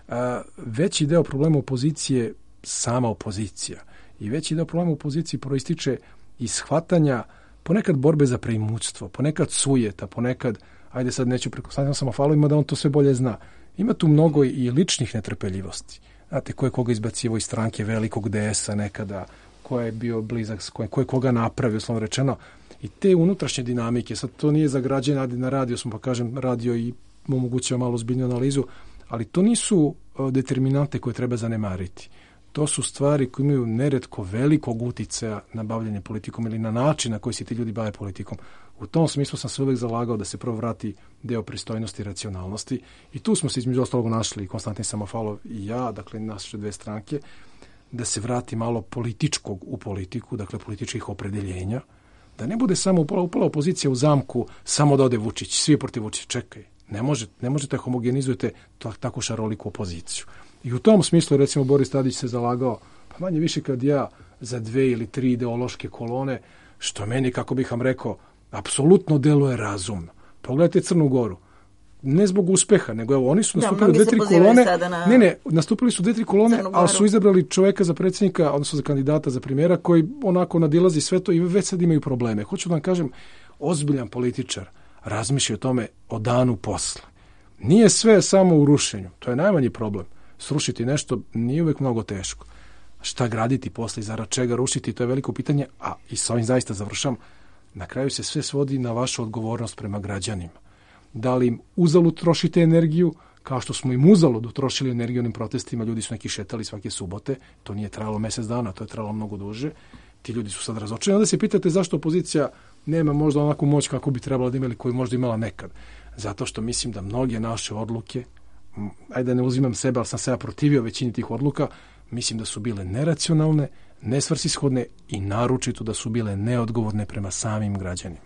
veći deo problema opozicije sama opozicija, i veći deo problema opozicije proističe iz shvatanja ponekad borbe za preimućstvo, ponekad sujeta, ponekad, ajde sad neću prekostavljati Samofalovima da on to sve bolje zna. Ima tu mnogo i ličnih netrpeljivosti. Znate, ko je koga izbacivo iz stranke velikog D S-a nekada, ko je bio blizak, ko je koga napravio, uslovno rečeno. I te unutrašnje dinamike, sad to nije za građane, na radio smo, pa kažem, radio i omogućava malo ozbiljnu analizu, ali to nisu determinante koje treba zanemariti. To su stvari koje imaju neretko velikog uticaja na bavljanje politikom ili na način na koji se ti ljudi bave politikom. U tom smislu sam se uvek zalagao da se prvo vrati deo pristojnosti i racionalnosti, i tu smo se između ostalog našli, Konstantin Samofalov i ja, dakle naše dve stranke, da se vrati malo političkog u politiku, dakle političkih opredeljenja, da ne bude samo upala, upala opozicija u zamku samo da ode Vučić, svi protiv Vučića. Čekaj, ne, može, ne možete homogenizujete tako šaroliku opoziciju. I u tom smislu, recimo, Boris Tadić se zalagao, pa manje više kad ja, za dve ili tri ideološke kolone, što meni, kako bih vam rekao, apsolutno deluje razumno. Pogledajte Crnu Goru. Ne zbog uspeha, nego evo, oni su nastupili da, dve, tri kolone. Na... Ne, ne, nastupili su dve, tri kolone, ali su izabrali čoveka za predsjednika, odnosno za kandidata za premijera, koji onako nadilazi sve to i već sad imaju probleme. Hoću da vam kažem, ozbiljan političar razmišlja o tome o danu posle. Nije sve samo u rušenju, to je najmanji problem. Srušiti nešto nije uvek mnogo teško. Šta graditi posle i zarad čega rušiti, to je veliko pitanje, a i sa ovim zaista završam. Na kraju se sve svodi na vašu odgovornost prema građanima. Da li im uzalud trošite energiju, kao što smo im uzalud utrošili energiju onim protestima, ljudi su neki šetali svake subote, to nije trajalo mesec dana, to je trajalo mnogo duže, ti ljudi su sad razočarani. Onda se pitate zašto opozicija nema možda onakvu moć kako bi trebala da ima ili koju možda imala nekad. Zato što mislim da mnoge naše odluke, ajde da ne uzimam sebe, ali sam se ja protivio većini tih odluka, mislim da su bile neracionalne, nesvrsishodne i naročito da su bile neodgovorne prema samim građanima.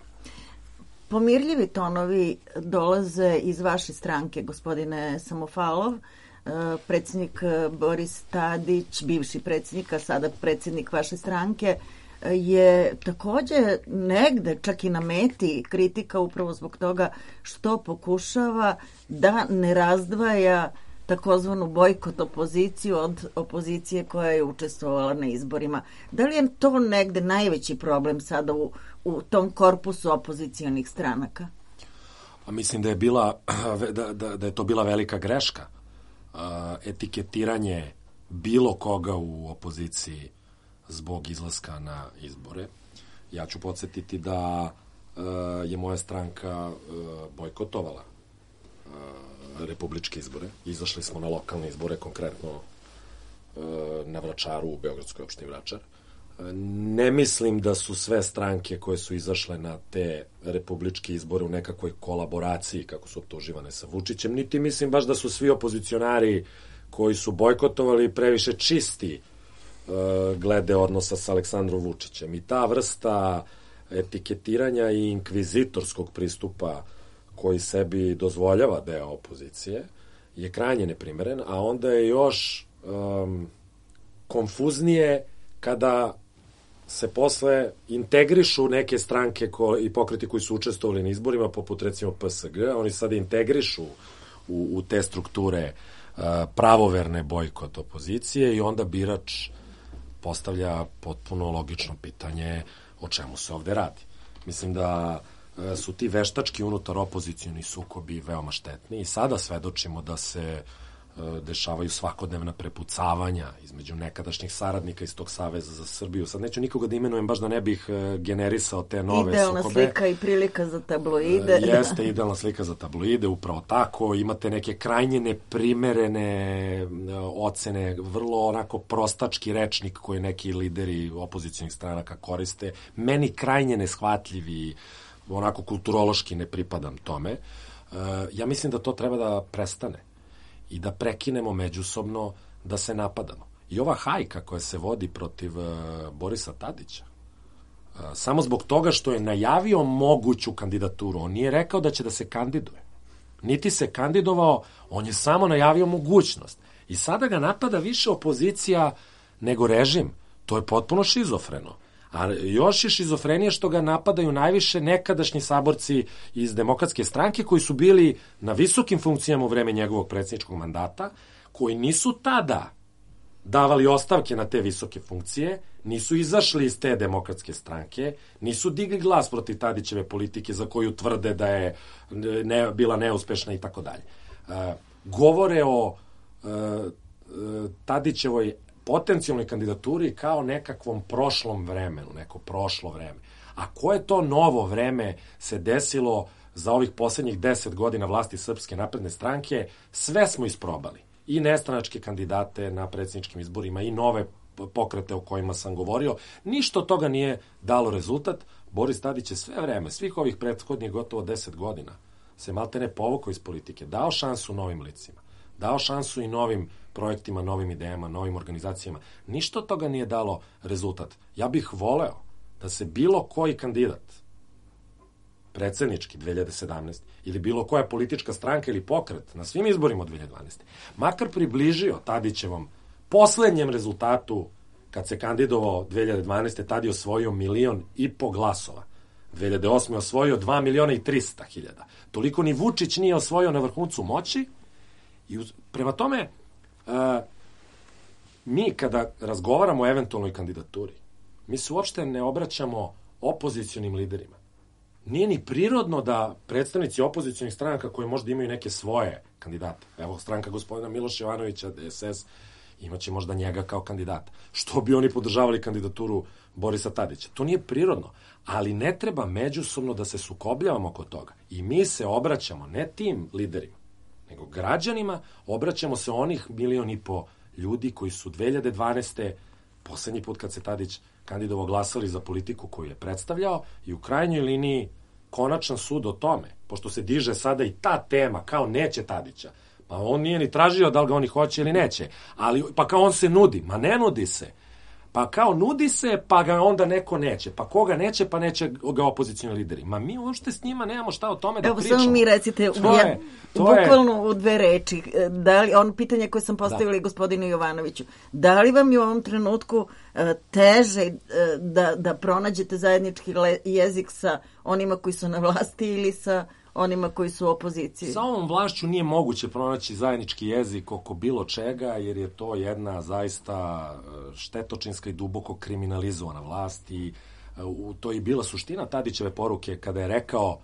Pomirljivi tonovi dolaze iz vaše stranke, gospodine Samofalov. Predsjednik Boris Tadić, bivši predsjednik, a sada predsjednik vaše stranke, je također negde čak i na meti kritika upravo zbog toga što pokušava da ne razdvaja takozvanu bojkot opoziciju od opozicije koja je učestvovala na izborima. Da li je to negde najveći problem sada u, u tom korpusu opozicionih stranaka? A mislim da je bila da, da, da je to bila velika greška. Etiketiranje bilo koga u opoziciji zbog izlaska na izbore. Ja ću podsjetiti da je moja stranka bojkotovala republičke izbore. Izašli smo na lokalne izbore, konkretno na Vračaru, u Beogradskoj opštini Vračar. Ne mislim da su sve stranke koje su izašle na te republičke izbore u nekakvoj kolaboraciji, kako su optuživane sa Vučićem, niti mislim baš da su svi opozicionari koji su bojkotovali previše čisti glede odnosa sa Aleksandrom Vučićem. I ta vrsta etiketiranja i inkvizitorskog pristupa koji sebi dozvoljava deo opozicije je krajnje neprimeren, a onda je još um, konfuznije kada se posle integrišu neke stranke ko, i pokreti koji su učestvovali na izborima, poput recimo P S G, oni sada integrišu u, u te strukture uh, pravoverne bojkot opozicije i onda birač postavlja potpuno logično pitanje o čemu se ovde radi. Mislim da uh, su ti veštački unutar opozicijoni sukobi veoma štetni i sada svedočimo da se dešavaju svakodnevna prepucavanja između nekadašnjih saradnika iz tog Saveza za Srbiju. Sad neću nikoga da imenujem, baš da ne bih generisao te nove idealna sukobe. Idealna slika i prilika za tabloide. Jeste idealna slika za tabloide, upravo tako. Imate neke krajnje neprimerene ocene, vrlo onako prostački rečnik koji neki lideri opozicionih stranaka koriste. Meni krajnje neshvatljivi, onako kulturološki ne pripadam tome. Ja mislim da to treba da prestane i da prekinemo međusobno da se napadamo. I ova hajka koja se vodi protiv uh, Borisa Tadića, uh, samo zbog toga što je najavio moguću kandidaturu, on nije rekao da će da se kandiduje. Niti se kandidovao, on je samo najavio mogućnost. I sada ga napada više opozicija nego režim. To je potpuno šizofreno. A još je šizofrenije što ga napadaju najviše nekadašnji saborci iz Demokratske stranke koji su bili na visokim funkcijama u vreme njegovog predsjedničkog mandata, koji nisu tada davali ostavke na te visoke funkcije, nisu izašli iz te Demokratske stranke, nisu digli glas protiv Tadićeve politike za koju tvrde da je ne, bila neuspešna i tako dalje. Govore o e, Tadićevoj potencijalnoj kandidaturi kao nekakvom prošlom vremenu, neko prošlo vreme. A koje to novo vreme se desilo za ovih poslednjih deset godina vlasti Srpske napredne stranke? Sve smo isprobali. I nestranačke kandidate na predsjedničkim izborima i nove pokrete o kojima sam govorio. Ništa od toga nije dalo rezultat. Boris Tadić je sve vreme, svih ovih prethodnih gotovo deset godina, se maltene povukao iz politike, dao šansu novim licima, dao šansu i novim projektima, novim idejama, novim organizacijama. Ništa od toga nije dalo rezultat. Ja bih voleo da se bilo koji kandidat, predsjednički dve hiljade sedamnaeste ili bilo koja politička stranka ili pokret na svim izborima od dve hiljade dvanaeste makar približio Tadićevom poslednjem rezultatu kad se kandidovao dve hiljade dvanaeste tad je osvojio milion i po glasova. dve hiljade osme je osvojio dva miliona i trista hiljada. Toliko ni Vučić nije osvojio na vrhuncu moći i prema tome Uh, mi kada razgovaramo o eventualnoj kandidaturi, mi se uopšte ne obraćamo opozicionim liderima. Nije ni prirodno da predstavnici opozicionih stranaka koji možda imaju neke svoje kandidate, evo stranka gospodina Miloša Jovanovića, D S S, imaće možda njega kao kandidata. Što bi oni podržavali kandidaturu Borisa Tadića? To nije prirodno, ali ne treba međusobno da se sukobljavamo oko toga. I mi se obraćamo ne tim liderima, nego građanima, obraćamo se onih milion i po ljudi koji su dve hiljade dvanaeste poslednji put kad se Tadić kandidovao glasali za politiku koju je predstavljao i u krajnjoj liniji konačan sud o tome, pošto se diže sada i ta tema kao neće Tadića, pa on nije ni tražio da li ga oni hoće ili neće, ali pa kao on se nudi, ma ne nudi se, pa kao nudi se, pa ga onda neko neće, pa koga neće, pa neće ga opozicioni lideri. Ma mi uopšte s njima nemamo šta o tome da Evo, pričamo. Evo samo mi recite, to ja, je, to bukvalno je... u dve reči, da li, on pitanje koje sam postavila da. gospodinu Jovanoviću, da li vam je u ovom trenutku uh, teže uh, da, da pronađete zajednički le, jezik sa onima koji su na vlasti ili sa onima koji su u opoziciji? Sa ovom vlašću nije moguće pronaći zajednički jezik oko bilo čega, jer je to jedna zaista štetočinska i duboko kriminalizovana vlast i u, to je bila suština Tadićeve poruke kada je rekao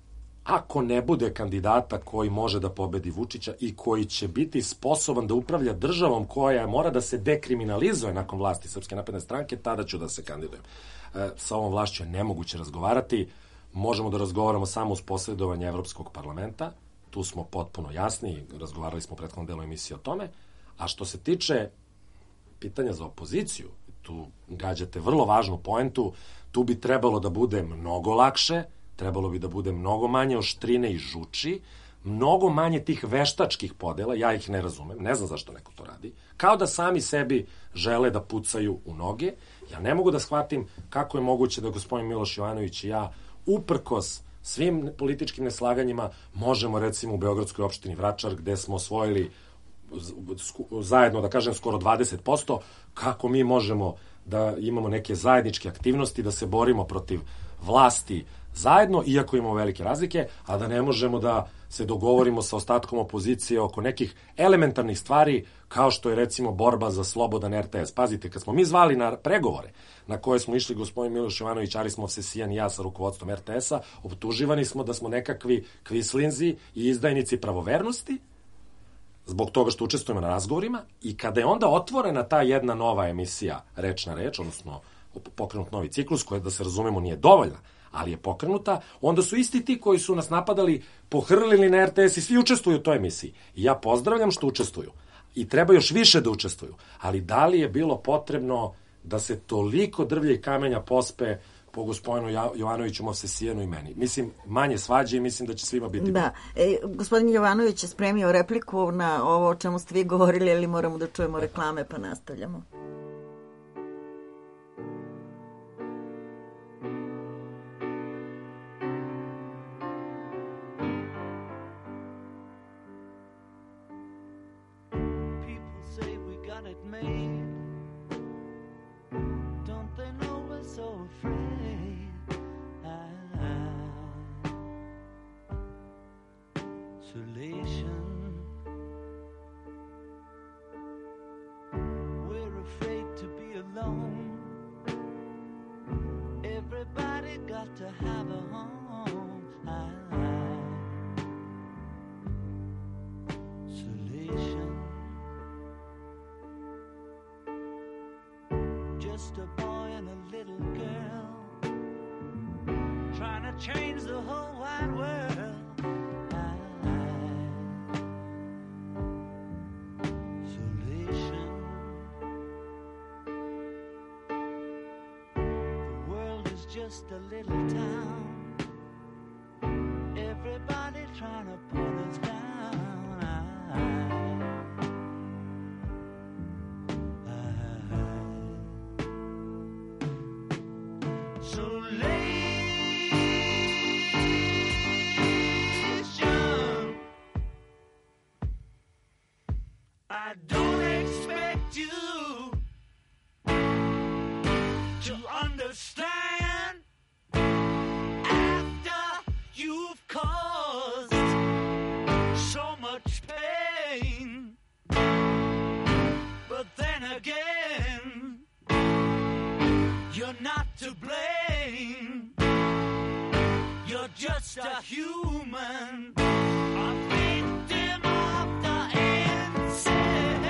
ako ne bude kandidata koji može da pobedi Vučića i koji će biti sposoban da upravlja državom koja mora da se dekriminalizuje nakon vlasti Srpske napredne stranke, tada ću da se kandidujem. E, sa ovom vlašću je nemoguće razgovarati. Možemo da razgovaramo samo uz posredovanje Evropskog parlamenta, tu smo potpuno jasni, razgovarali smo u prethodnom delu emisije o tome, a što se tiče pitanja za opoziciju, tu gađate vrlo važnu poentu, tu bi trebalo da bude mnogo lakše, trebalo bi da bude mnogo manje oštrine i žuči, mnogo manje tih veštačkih podela, ja ih ne razumem, ne znam zašto neko to radi, kao da sami sebi žele da pucaju u noge. Ja ne mogu da shvatim kako je moguće da gospodin Miloš Jovanović i ja uprkos svim političkim neslaganjima možemo recimo u Beogradskoj opštini Vračar gde smo osvojili zajedno da kažem skoro dvadeset posto, kako mi možemo da imamo neke zajedničke aktivnosti, da se borimo protiv vlasti zajedno, iako imamo velike razlike, a da ne možemo da se dogovorimo sa ostatkom opozicije oko nekih elementarnih stvari, kao što je recimo borba za slobodan er te es. Pazite, kad smo mi zvali na pregovore na koje smo išli gospodin Miloš Jovanović, Arismov Sesijan i ja sa rukovodstvom er te es-a, optuživani smo da smo nekakvi kvislinzi i izdajnici pravovernosti, zbog toga što učestvujemo na razgovorima, i kada je onda otvorena ta jedna nova emisija Reč na reč, odnosno pokrenut novi ciklus, koja, da se razumemo, nije dovoljna, ali je pokrenuta, onda su isti ti koji su nas napadali, pohrlili na er te es i svi učestvuju u toj emisiji. I ja pozdravljam što učestvuju. I treba još više da učestvuju. Ali da li je bilo potrebno da se toliko drvlje i kamenja pospe po gospodinu Jovanoviću, Movsesijanu i meni? Mislim, manje svađe i mislim da će svima biti... Da. E, gospodin Jovanović je spremio repliku na ovo o čemu ste vi govorili, ali moramo da čujemo reklame pa nastavljamo. Just a little town, everybody trying to pull us down. I, I, Isolation. I don't expect you to understand. Again, you're not to blame. You're just a human, a victim of the insane.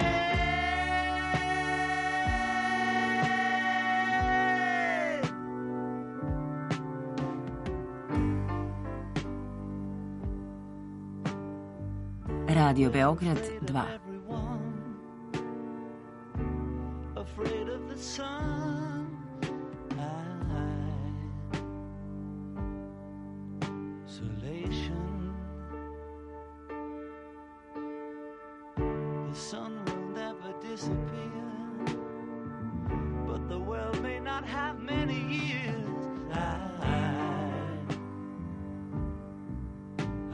Radio Beograd dva. Afraid of the sun, isolation. The sun will never disappear, but the world may not have many years. I, I,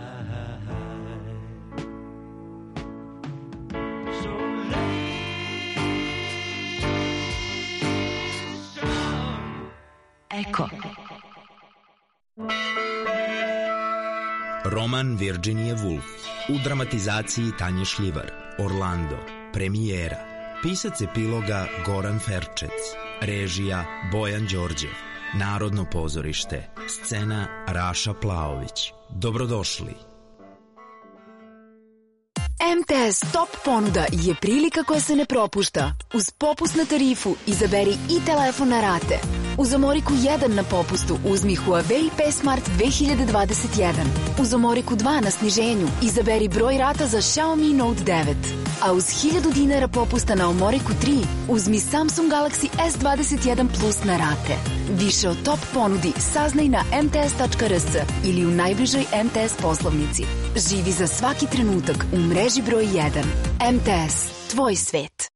so Eko. Roman Virginia Woolf u dramatizaciji Tanje Šljivar. Orlando. Premijera. Pisac epiloga Goran Ferčec. Režija Bojan Đorđev. Narodno pozorište. Scena Raša Plaović. Dobrodošli. em te es Top ponuda je prilika koja se ne propušta. Uz popust na tarifu izaberi i telefon na rate. Uz Omoriku jedan na popustu uzmi Huawei P Smart dve hiljade dvadeset jedan. Uz Omoriku dva na sniženju izaberi broj rata za Xiaomi Note devet. A uz hiljadu dinara popusta na Omoriku tri uzmi Samsung Galaxy S dvadeset jedan Plus na rate. Više o Top ponudi saznaj na em te es tačka er es ili u najbližoj em te es poslovnici. Živi za svaki trenutak u mreži broj jedan. em te es, tvoj svet.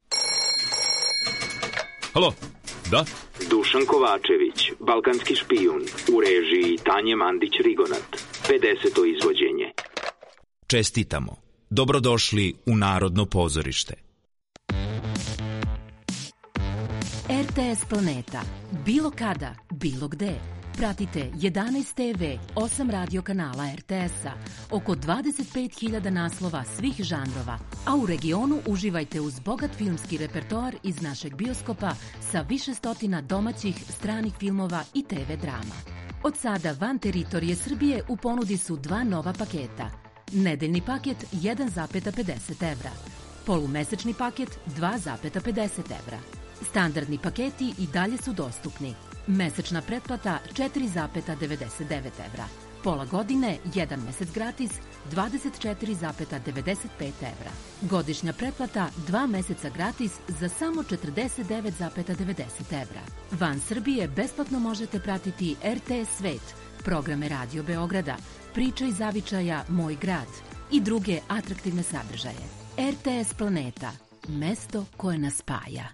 Halo, da? Dušan Kovačević, balkanski špijun, u režiji Tanje Mandić-Rigonat, pedeseto izvođenje. Čestitamo. Dobrodošli u Narodno pozorište. R T S Planeta. Bilo kada, bilo gde. Pratite jedanaest te ve, osam radio kanala R T S-a, oko dvadeset pet hiljada naslova svih žanrova, a u regionu uživajte uz bogat filmski repertoar iz našeg bioskopa sa više stotina domaćih, stranih filmova i te ve drama. Od sada van teritorije Srbije u ponudi su dva nova paketa. Nedeljni paket jedan zarez pedeset evra, polumesečni paket dva zarez pedeset evra. Standardni paketi i dalje su dostupni. Mesečna pretplata četiri zarez devedeset devet evra. Pola godine, jedan mesec gratis, dvadeset četiri zarez devedeset pet evra. Godišnja pretplata, dva meseca gratis za samo četrdeset devet zarez devedeset evra. Van Srbije besplatno možete pratiti R T S Svet, programe Radio Beograda, Priča iz zavičaja Moj grad i druge atraktivne sadržaje. R T S Planeta, mesto koje nas spaja.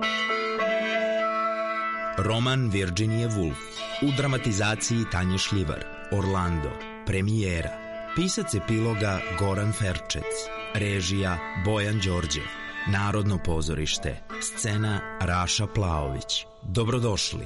Roman Virginia Woolf u dramatizaciji Tanje Šljivar, Orlando, premijera. Pisac epiloga Goran Ferčec, režija Bojan Đorđev, Narodno pozorište, scena Raša Plaović. Dobrodošli.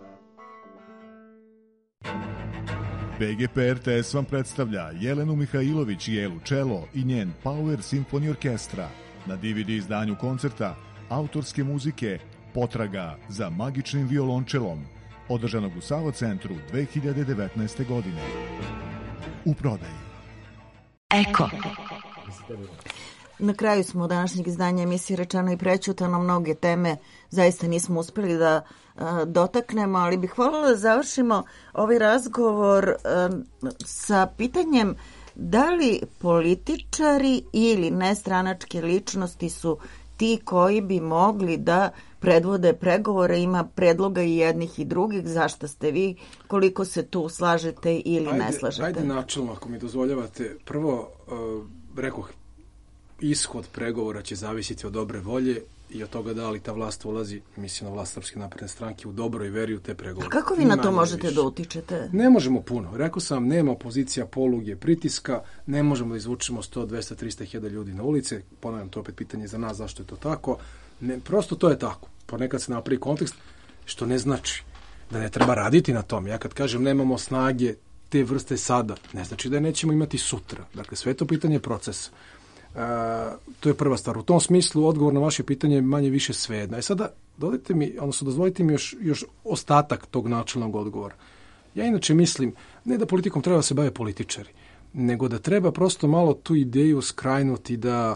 B G P R T S vam predstavlja Jelenu Mihajlović i Elu Čelo i njen Power Symphony Orkestra na D V D izdanju koncerta autorske muzike Potraga za magičnim violončelom, održanog u Savo centru dve hiljade devetnaeste. godine. U prodaji. Eko. Na kraju smo današnjeg izdanja emisije Rečeno i prećutano. Mnoge teme zaista nismo uspeli da a, dotaknemo, ali bih voljela da završimo ovaj razgovor a, sa pitanjem da li političari ili nestranačke ličnosti su ti koji bi mogli da predvode pregovore. Ima predloga i jednih i drugih. Zašto ste vi? Koliko se tu slažete ili ajde, ne slažete? Ajde načelno, ako mi dozvoljavate. Prvo, uh, rekoh, ishod pregovora će zavisiti od dobre volje i od toga da li ta vlast ulazi, mislim na vlast Srpske napredne stranke, u dobroj veri u te pregovore. A kako vi na to možete više da utičete? Ne možemo puno. Rekao sam, nema opozicija poluge pritiska, ne možemo da izvučemo sto, dvesta, trista hiljada ljudi na ulice. Ponavljam, to opet pitanje za nas zašto je to tako. Ne, prosto to je tako. Ponekad se napravi kontekst, što ne znači da ne treba raditi na tom. Ja kad kažem nemamo snage te vrste sada, ne znači da je nećemo imati sutra. Dakle, sve to pitanje procesa. Uh, to je prva stvar. U tom smislu odgovor na vaše pitanje je manje više svejedno. E sada, dodajte mi, odnosno dozvolite mi još, još ostatak tog načelnog odgovora. Ja inače mislim, ne da politikom treba se bave političari, nego da treba prosto malo tu ideju skrajnuti da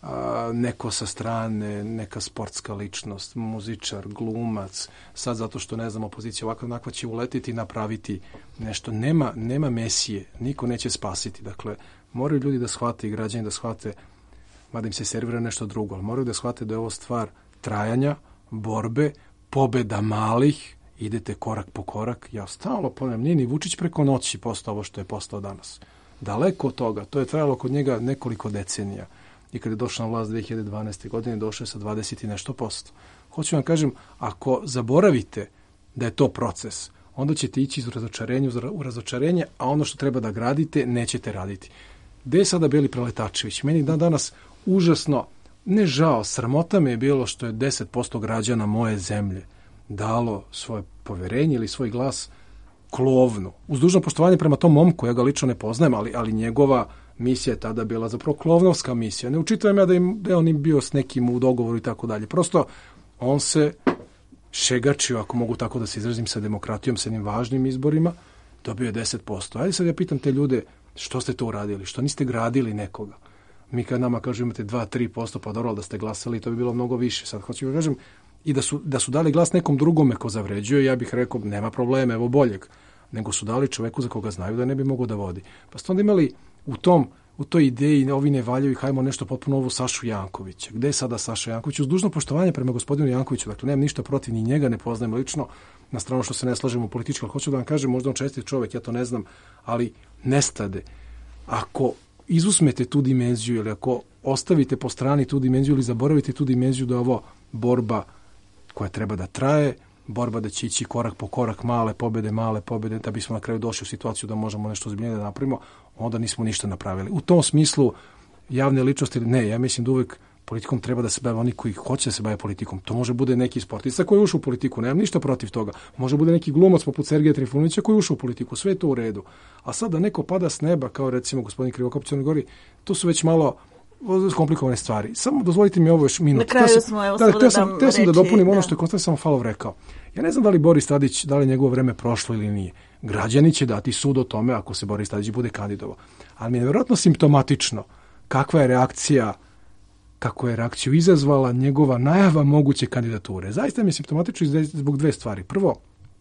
a, neko sa strane, neka sportska ličnost, muzičar, glumac, sad zato što ne znam, opozicija ovakva onakva će uletiti i napraviti nešto. Nema, nema mesije, niko neće spasiti. Dakle, moraju ljudi da shvate i građani da shvate, mada im se servira nešto drugo, ali moraju da shvate da je ovo stvar trajanja, borbe, pobeda malih, idete korak po korak. Ja stalno ponavljam, nije ni Vučić preko noći postao ovo što je postao danas. Daleko od toga, to je trajalo kod njega nekoliko decenija. I kada je došao na vlast dve hiljade dvanaeste. godine, došao je sa dvadeset i nešto posto. Hoću vam kažem, ako zaboravite da je to proces, onda ćete ići iz razočarenja u razočarenje, a ono što treba da gradite, nećete raditi. Gde je sada Beli Preletačević? Meni dan danas užasno, ne žao, sramota me je bilo što je deset posto građana moje zemlje dalo svoje poverenje ili svoj glas Klovnu. Uz dužno poštovanje prema tom momku, ja ga lično ne poznajem, ali, ali njegova misija je tada bila zapravo Klovnovska misija. Ne učitavam ja da, im, da je on im bio s nekim u dogovoru i tako dalje. Prosto on se šegačio, ako mogu tako da se izrazim, sa demokratijom, sa jednim važnim izborima, dobio je deset posto. Ajde sad ja pitam te ljude, što ste to uradili? Što niste gradili nekoga? Mi kad nama kažu imate dva do tri posto, pa dobro da ste glasali, to bi bilo mnogo više. Sad hoću da kažem, i da su, da su dali glas nekom drugome ko zavređuje, ja bih rekao, nema problema, evo boljeg. Nego su dali čoveku za koga znaju da ne bi mogao da vodi. Pa ste onda imali u tom, u toj ideji, ovi ne valjaju i hajmo nešto potpuno ovu Sašu Jankovića. Gde je sada Saša Janković? Uz dužno poštovanje prema gospodinu Jankoviću, dakle, nemam ništa protiv, ni njega ne poznajem lično, na stranu što se ne slažemo politički, ali hoću da vam kažem, možda on čestit čovek, ja to ne znam, ali nestade. Ako izusmete tu dimenziju ili ako ostavite po strani tu dimenziju ili zaboravite tu dimenziju da je ovo borba koja treba da traje, borba da će ići korak po korak, male pobede, male pobede, da bismo na kraju došli u situaciju da možemo nešto ozbiljnije da napravimo, onda nismo ništa napravili. U tom smislu javne ličnosti, ne, ja mislim da uvek Politikom treba da se bave oni koji hoće da se bave politikom. To može bude neki sportista koji je ušao u politiku, nemam ništa protiv toga. Može bude neki glumac poput Sergeja Trifunovića koji je ušao u politiku, sve je to u redu. A sad da neko pada s neba, kao recimo gospodin Krivokop u Crnoj Gori, to su već malo komplikovane stvari. Samo dozvolite mi ovo još minut. Na kraju sam, smo, evo da, da, teo sam, teo sam da dopunim da. ono što je Konstantin Samofalov rekao. Ja ne znam da li Boris Tadić, da li njegovo vreme prošlo ili nije. Građani će dati sud o tome ako se Boris Tadić bude kandidovao. Ali mi je nevjerojatno simptomatično kakva je reakcija, kako je reakciju izazvala njegova najava moguće kandidature. Zaista mi je simptomatično zbog dve stvari. Prvo,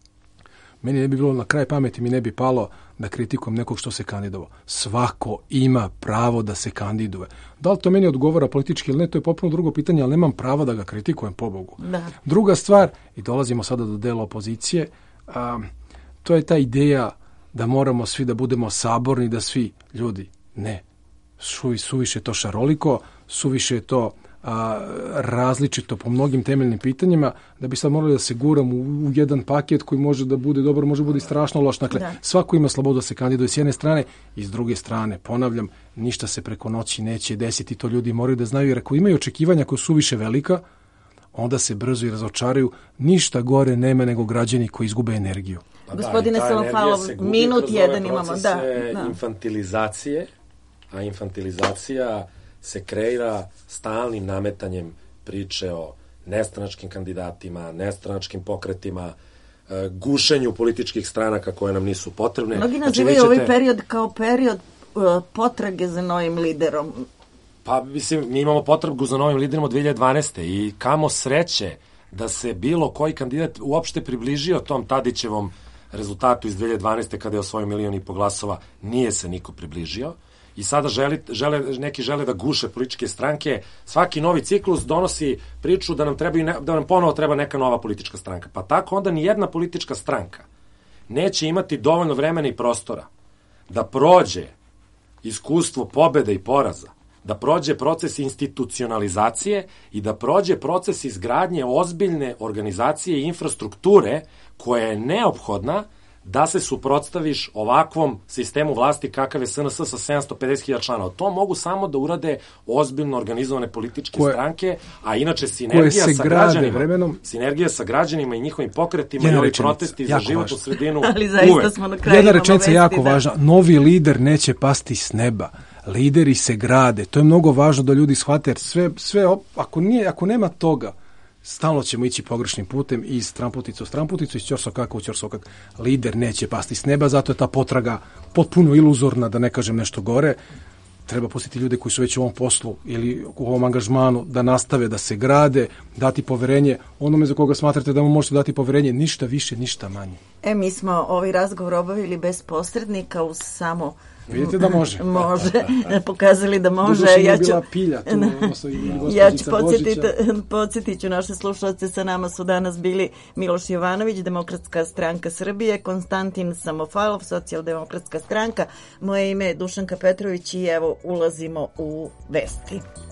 meni ne bi bilo na kraj pameti, mi ne bi palo da kritikujem nekog što se kandidovao. Svako ima pravo da se kandiduje. Da li to meni odgovara politički ili ne, to je potpuno drugo pitanje, ali nemam prava da ga kritikujem, pobogu. Da. Druga stvar, i dolazimo sada do dela opozicije, a, to je ta ideja da moramo svi da budemo saborni, da svi ljudi, ne, su, suviše je to šaroliko, suviše je to a, različito po mnogim temeljnim pitanjima, da bi sad morali da se guram u, u jedan paket koji može da bude dobar, može da bude i strašno loš. Dakle, da. Svako ima slobodu da se kandiduje s jedne strane i s druge strane. Ponavljam, ništa se preko noći neće desiti, to ljudi moraju da znaju, jer ako imaju očekivanja koja su više velika, onda se brzo i razočaraju. Ništa gore nema nego građani koji izgube energiju. Pa Gospodine da, Samofalov, minut jedan imamo. Da, da. Infantilizacije, a infantilizacija se kreira stalnim nametanjem priče o nestranačkim kandidatima, nestranačkim pokretima, gušenju političkih stranaka koje nam nisu potrebne. Mnogi nazivaju znači, ovaj period kao period uh, potrage za novim liderom. Pa, mislim, mi imamo potrebu za novim liderom od dve hiljade dvanaeste. i kamo sreće da se bilo koji kandidat uopšte približio tom Tadićevom rezultatu iz dve hiljade dvanaeste kada je osvojio milion i po glasova, nije se niko približio. I sada želi, žele, neki žele da guše političke stranke. Svaki novi ciklus donosi priču da nam, treba, da nam ponovo treba neka nova politička stranka. Pa tako onda ni jedna politička stranka neće imati dovoljno vremena i prostora da prođe iskustvo pobede i poraza, da prođe proces institucionalizacije i da prođe proces izgradnje ozbiljne organizacije i infrastrukture koja je neophodna da se suprotstaviš ovakvom sistemu vlasti kakav je S N S sa sedamsto pedeset hiljada članova. To mogu samo da urade ozbiljno organizovane političke koje, stranke, a inače sinergija sa građanima, vremenom, sinergija sa građanima i njihovim pokretima i ovi protesti za životnu sredinu. Ali zaista smo na kraju. Jedna rečenica jako da. važna. Novi lider neće pasti s neba. Lideri se grade. To je mnogo važno da ljudi shvate, jer sve, sve ako, nije, ako nema toga, stalno ćemo ići pogrešnim putem iz tramputicu u tramputicu, iz ćorsokaka u ćorsokak. Lider neće pasti s neba, zato je ta potraga potpuno iluzorna, da ne kažem nešto gore. Treba pustiti ljude koji su već u ovom poslu ili u ovom angažmanu da nastave da se grade, dati poverenje onome za koga smatrate da mu možete dati poverenje, ništa više, ništa manje. E, mi smo ovaj razgovor obavili bez posrednika, uz samo vidite da može. Može, pokazali da može. Doduše ja ću... bila pilja. Tu, ja ću podsjetiti, podsjetit ću naše slušalce, sa nama su danas bili Miloš Jovanović, Demokratska stranka Srbije, Konstantin Samofalov, Socijaldemokratska stranka. Moje ime je Dušanka Petrović i evo ulazimo u vesti.